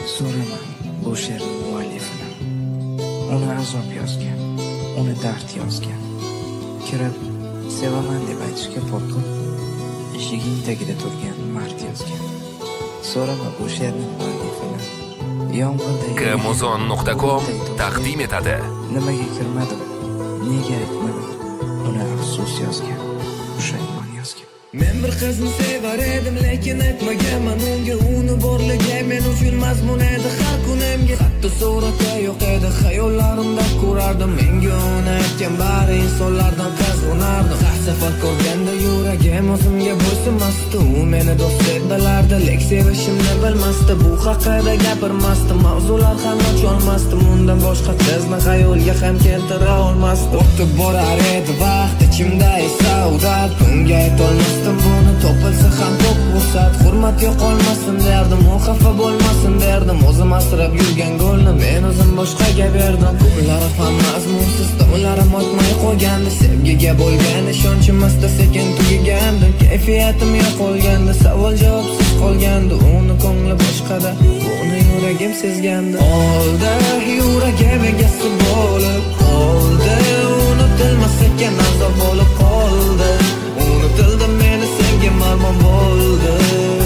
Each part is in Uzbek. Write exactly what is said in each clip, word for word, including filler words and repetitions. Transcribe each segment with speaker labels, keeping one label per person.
Speaker 1: So'rama bu she'rning muallifini. Uni azob yozgan, uni dard yozgan. Kirib, sevaman deb aytishga qo'rqib, eshiging tagida turgan mard yozgan. So'rama bu she'rning muallifini. Yomg'irda
Speaker 2: Kmuzon nuqta com taqdim etadi.
Speaker 1: Nimaga kirmadim? Nega aytmadim? Uni afsus yozgan, pushaymon yozgan.
Speaker 3: Men bir qizni sevar edim, lekin aytmaganman unga. Uni borligi men uchun mazmun edi har kunimga. Hatto surati yo'q edi, xayollarimda ko'rardim. Menga uni aytgan bari insonlardan qazg'onardim. Har safar ko'rganda yuragim o'zimga bo'ysunmasdi. U meni do'st deb bilardi, lek sevishimni bilmasdi. Bu haqida gapirmasdim, mavzular ham ocholmasdim. Undan boshqa qizni xayolga ham keltira olmasdim. O'tib borar edi vaqt, ichimda esa udat. Unga aytolmasdim buni, topilsa ham ko'p ruxsat. Hurmat yo'qolmasin derdim, u xafa bo'lmasin derdim. O'zim asrab yurgan go'lni men o'zim boshqaga berdim. Kunlarim ham mazmunsiz, tomlarim o'tmay qo'ygandi. Sevgiga bo'lgan ishonchim asta sekin tugagandi. Kayfiyatim yo'qolgandi, savol javobsiz qolgandi. Uni ko'ngli boshqada, uni yuragim sezgandi. Oldi yuragim egasi bo'lib qoldi. Unutilmas ekan azob bo'lib qoldi. Unutildi meni sevgim armon bo'ldi.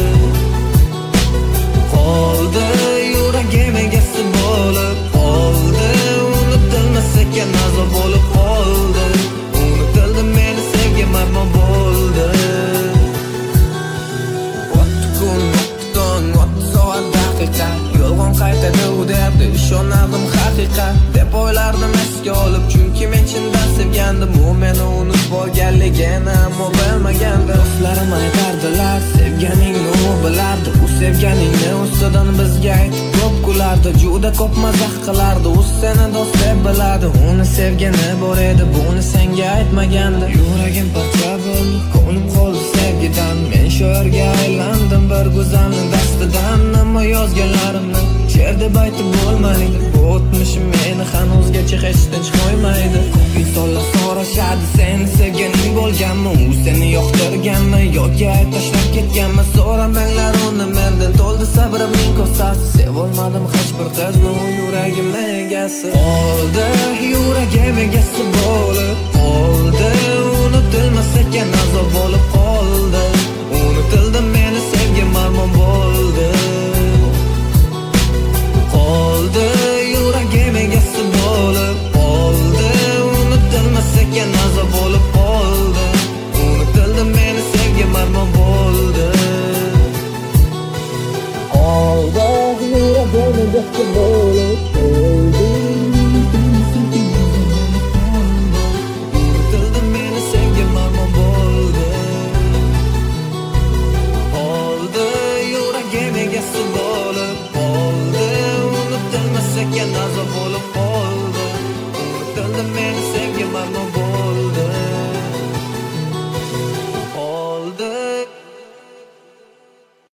Speaker 3: Qoldi yuragim egasi bo'lib qoldi. Unutilmas ekan azob bo'lib qoldi. Unutildi meni sevgim armon bo'ldi. O'tdi kun, o'tdi tong, o'tdi soat daqiqa. Yolg'on qaytadi u derdi, ishonardim haqiqat deb o'ylardim esga olib. Chunki men chindan sevgandim, u meni unutib bo'lganligini ammo bilmagandim. Do'stlarim aytardilar, sevganingni u bilardi. U sevganingni ustidan bizga aytib ko'p kulardi. Juda ko'p mazax qilardi, u seni do'st deb biladi. Uni sevgani bor edi, buni senga aytmagandi. Yuragim parcha bo'ldi, ko'nglim qoldi sevgidan. Men shoirga aylandim bir go'zalning dastidan. Ammo yozganlarimni she'r deb aytib bo'lmaydi. Bu o'tmishim meni hanuzgacha hech tinch qo'ymaydi. Ko'p insonlar so'rashadi, seni sevganing bo'lganmi? U seni yoqtirganmi yoki tashlab ketganmi? So'ramanglar uni mendan, to'ldi sabrimning kosasi. Sevolmadim hech bir qizni, u yuragimni egasi. Qoldi yuragim egasi bo'lib qoldi. Unutilmas ekan azob bo'lib qoldi. Unutildi meni sevgim armon bo'ldi. Qoldi yuragim egasi bo'lib qoldi. Unutilmas ekan azob bo'lib qoldi. Unutildi meni sevgim armon bo'ldi. Qoldi yuragim egasi bo'lib qoldi. Unutildi meni sevgim armon bo'ldi. Qoldi yuragim egasi bo'lib qoldi. Unutilmas ekan azob bo'lib qoldi. Unutildi meni sevgim armon